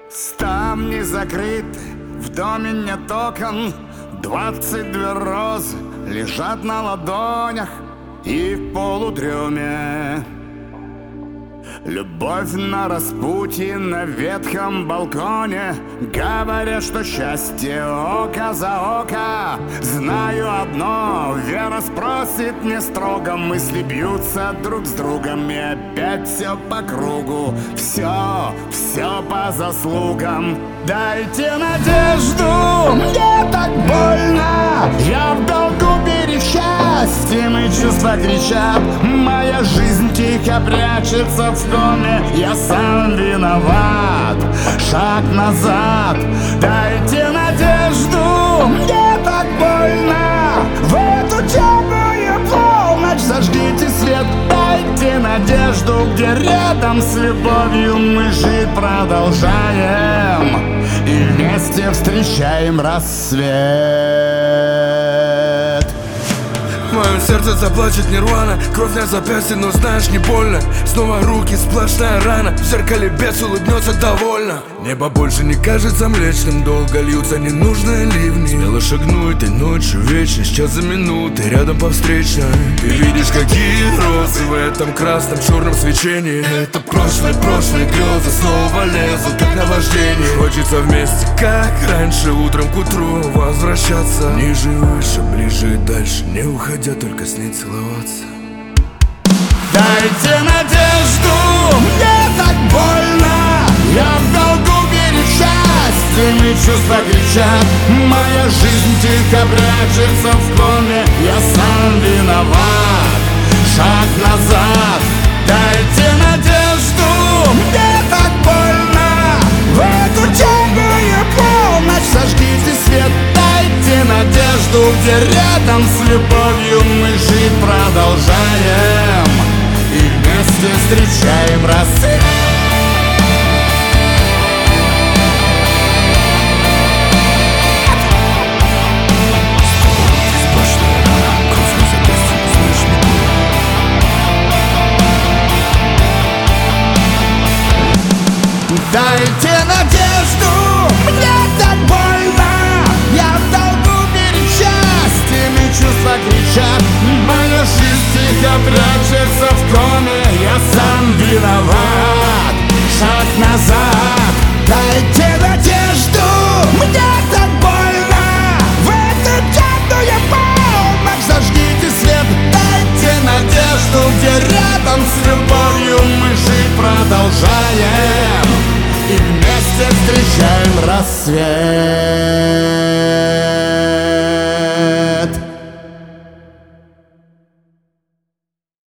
Ставни закрыты, в доме нет окон, 22 розы лежат на ладонях и в полудреме. Любовь на распутье на ветхом балконе. Говорят, что счастье око за око. Знаю одно, вера спросит не строго. Мысли бьются друг с другом, и опять все по кругу. Все по заслугам. Дайте надежду, мне так больно. Я в долгу перед счастьем, и чувства кричат. Моя жизнь тихо прячется в доме, я сам виноват. Шаг назад, дайте надежду, мне так больно. В эту темную полночь зажгите свет. Дайте надежду, где рядом с любовью мы жить продолжаем и вместе встречаем рассвет. Мое сердце заплачет нирвана, кровь на запястье, но знаешь, не больно. Снова руки, сплошная рана, в зеркале бес улыбнется довольно. Небо больше не кажется млечным, долго льются ненужные ливни. Смело шагну этой ночью, вечность, час за минуты, рядом по встречной. Ты видишь, какие розы в этом красном черном свечении. Это прошлое грезы снова лезут, как наваждение. Хочется вместе, как раньше, утром к утру возвращаться. Ниже, выше, ближе и дальше, не уходя, только с ней целоваться. Дайте надежду, мне так больно. Я в долгу перед счастьем, и чувства кричат. Моя жизнь тихо прячется в коме, я сам виноват. Шаг назад, дайте надежду, мне так больно. В эту темную полночь зажгите свет. Дайте надежду, где рядом с любовью мы жить продолжаем и вместе встречаем рассвет. Дайте надежду, мне так больно. Я в долгу перед счастьем, и чувства кричат. Моя жизнь тихо прячется в коме, я сам виноват. Шаг назад, дайте надежду, мне так больно. В эту темную полночь зажгите свет. Дайте надежду, где рядом с любовью мы жить продолжаем и вместе встречаем рассвет.